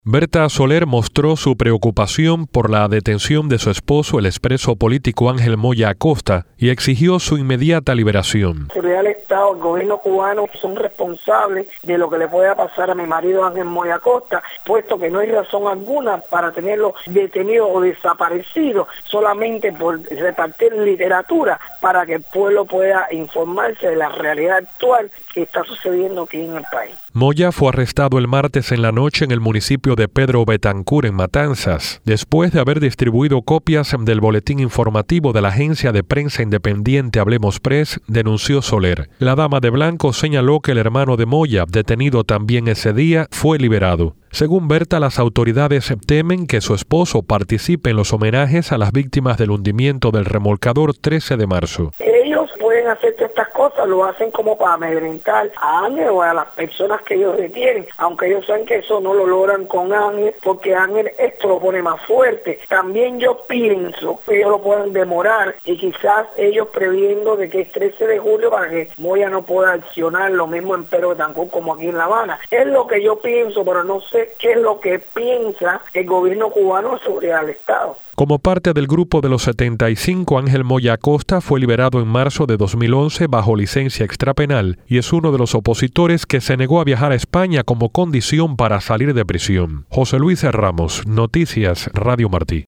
Berta Soler mostró su preocupación por la detención de su esposo, el expreso político Ángel Moya Acosta, y exigió su inmediata liberación. La seguridad del Estado, el gobierno cubano son responsables de lo que le pueda pasar a mi marido Ángel Moya Acosta, puesto que no hay razón alguna para tenerlo detenido o desaparecido solamente por repartir literatura para que el pueblo pueda informarse de la realidad actual que está sucediendo aquí en el país. Moya fue arrestado el martes en la noche en el municipio de Pedro Betancur, en Matanzas, después de haber distribuido copias del boletín informativo de la agencia de prensa independiente Hablemos Press, denunció Soler. La dama de blanco señaló que el hermano de Moya, detenido también ese día, fue liberado. Según Berta, las autoridades temen que su esposo participe en los homenajes a las víctimas del hundimiento del remolcador 13 de marzo. Ellos pueden hacer todas estas cosas, lo hacen como para amedrentar a Ángel o a las personas que ellos detienen, aunque ellos saben que eso no lo logran con Ángel, porque Ángel esto lo pone más fuerte. También yo pienso que ellos lo pueden demorar y quizás ellos previendo de que es 13 de julio para que Moya no pueda accionar lo mismo en Pedro Betancur como aquí en La Habana. Es lo que yo pienso, pero no sé qué es lo que piensa el gobierno cubano sobre el Estado. Como parte del grupo de los 75, Ángel Moya Acosta fue liberado en marzo de 2011 bajo licencia extrapenal y es uno de los opositores que se negó a viajar a España como condición para salir de prisión. José Luis Ramos, Noticias Radio Martí.